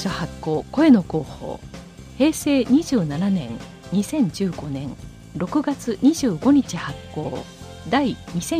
所発行声の広報、平成27年2015年6月25日発行第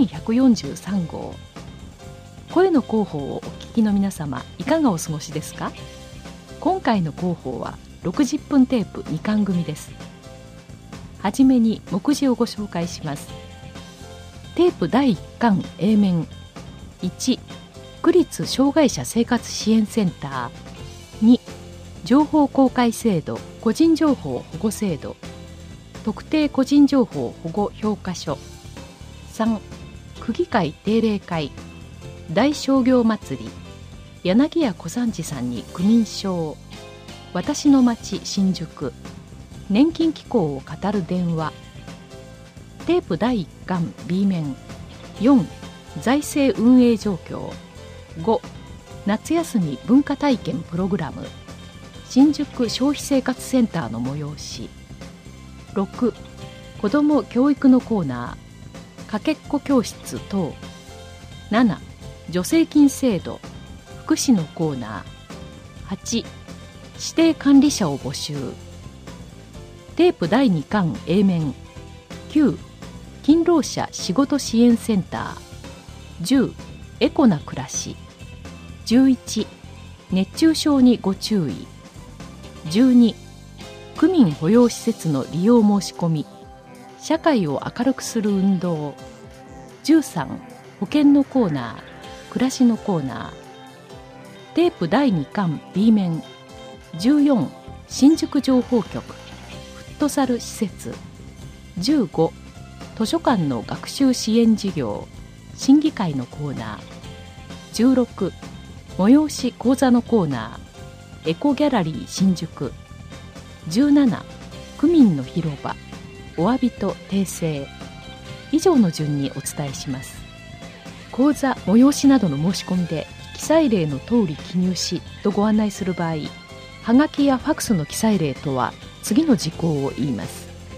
2143号。声の広報をお聞きの皆様、いかがお過ごしですか？今回の広報は60分テープ2巻組です。はじめに目次をご紹介します。テープ第1巻 A 面。1、区立障害者生活支援センター。2、情報公開制度個人情報保護制度特定個人情報保護評価書。3、区議会定例会大商業祭り柳家小三治さんに区民賞私の町新宿年金機構を語る電話。テープ第1巻 B 面。4、財政運営状況。5、夏休み文化体験プログラム新宿消費生活センターの催し。6、子ども教育のコーナーかけっこ教室等。7、助成金制度福祉のコーナー。8、指定管理者を募集。テープ第2巻 A 面。9、勤労者仕事支援センター。10、エコな暮らし。11、熱中症にご注意。12、区民保養施設の利用申し込み社会を明るくする運動。13、保険のコーナー暮らしのコーナー。テープ第2巻 B 面。14、新宿情報局フットサル施設。15、図書館の学習支援事業審議会のコーナー。16、催し講座のコーナーエコギャラリー新宿。17、区民の広場お詫びと訂正。以上の順にお伝えします。講座催しなどの申し込みで記載例の通り記入しとご案内する場合、はがきやファクスの記載例とは次の事項を言います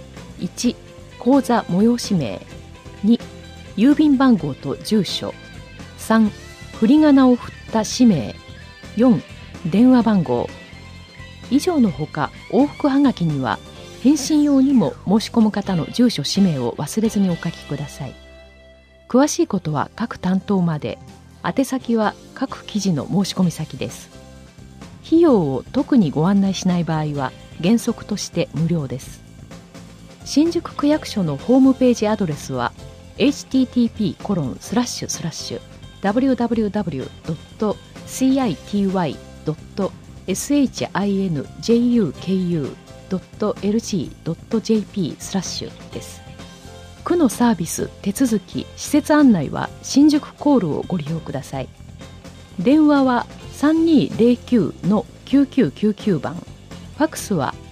。1、講座催し名。2、郵便番号と住所。3、振り仮名を振った氏名。4、電話番号。以上のほか往復はがきには返信用にも申し込む方の住所氏名を忘れずにお書きください。詳しいことは各担当まで。宛先は各記事の申し込み先です。費用を特にご案内しない場合は原則として無料です。新宿区役所のホームページアドレスは http://www.city.sinjuku.lg.jp/ です。区のサービス、手続き、施設案内は新宿コールをご利用ください。電話は 3209-9999 番、ファクスは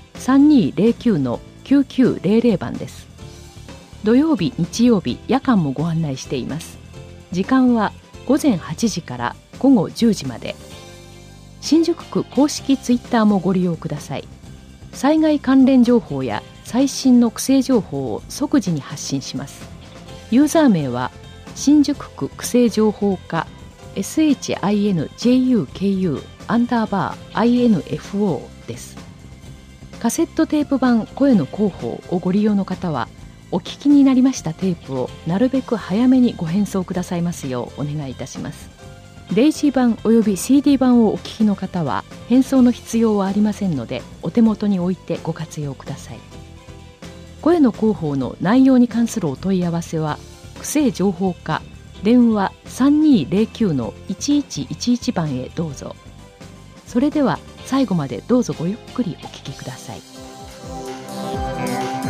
3209-9900 番です。土曜日、日曜日、夜間もご案内しています。時間は午前8時から午後10時まで。新宿区公式ツイッターもご利用ください。災害関連情報や最新の区政情報を即時に発信します。ユーザー名は新宿区区政情報課 SHINJUKU_INFO です。カセットテープ版声の広報をご利用の方は、お聞きになりましたテープをなるべく早めにご返送くださいますようお願いいたします。デイジー版および CD 版をお聞きの方は返送の必要はありませんので、お手元に置いてご活用ください。声の広報の内容に関するお問い合わせは区政情報課電話 3209-1111 番へどうぞ。それでは最後までどうぞごゆっくりお聞きください。